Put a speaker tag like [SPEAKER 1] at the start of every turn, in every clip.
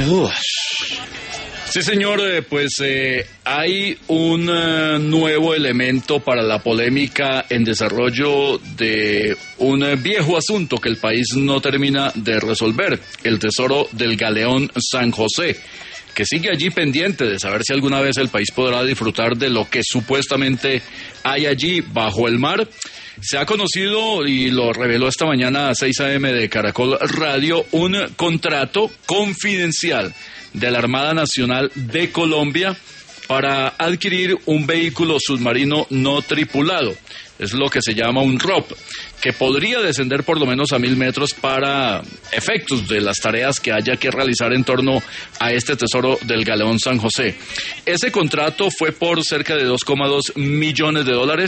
[SPEAKER 1] Sí, señor, hay un nuevo elemento para la polémica en desarrollo de un viejo asunto que el país no termina de resolver, el tesoro del galeón San José, que sigue allí pendiente de saber si alguna vez el país podrá disfrutar de lo que supuestamente hay allí bajo el mar. Se ha conocido, y lo reveló esta mañana a 6 a.m. de Caracol Radio, un contrato confidencial de la Armada Nacional de Colombia para adquirir un vehículo submarino no tripulado. Es lo que se llama un ROP, que podría descender por lo menos a 1.000 metros para efectos de las tareas que haya que realizar en torno a este tesoro del galeón San José. Ese contrato fue por cerca de $2,2 millones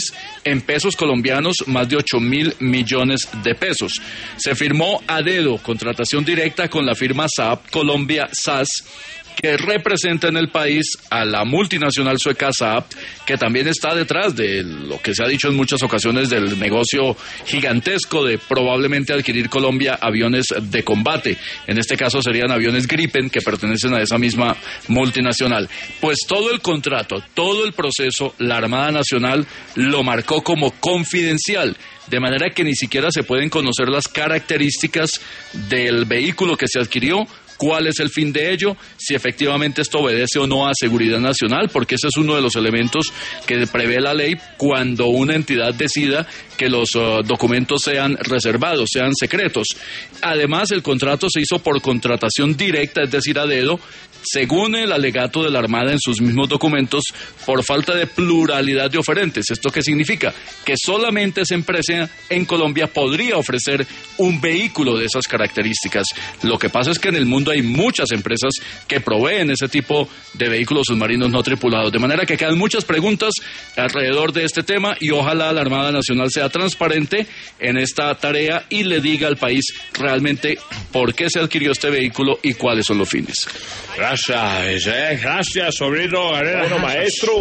[SPEAKER 1] en pesos colombianos, más de 8.000 millones de pesos. Se firmó a dedo, contratación directa con la firma Saab Colombia SAS, que representa en el país a la multinacional sueca Saab, que también está detrás de lo que se ha dicho en muchas ocasiones del negocio gigantesco de probablemente adquirir Colombia aviones de combate. En este caso serían aviones Gripen que pertenecen a esa misma multinacional. Pues todo el contrato, todo el proceso, la Armada Nacional lo marcó como confidencial, de manera que ni siquiera se pueden conocer las características del vehículo que se adquirió, cuál es el fin de ello, si efectivamente esto obedece o no a seguridad nacional, porque ese es uno de los elementos que prevé la ley cuando una entidad decida que los documentos sean reservados, sean secretos. Además, el contrato se hizo por contratación directa, es decir, a dedo, según el alegato de la Armada en sus mismos documentos, por falta de pluralidad de oferentes. ¿Esto qué significa? Que solamente esa empresa en Colombia podría ofrecer un vehículo de esas características. Lo que pasa es que en el mundo hay muchas empresas que proveen ese tipo de vehículos submarinos no tripulados, de manera que quedan muchas preguntas alrededor de este tema y ojalá la Armada Nacional sea transparente en esta tarea y le diga al país realmente por qué se adquirió este vehículo y cuáles son los fines.
[SPEAKER 2] Gracias, sobrino.
[SPEAKER 3] Bueno, maestro.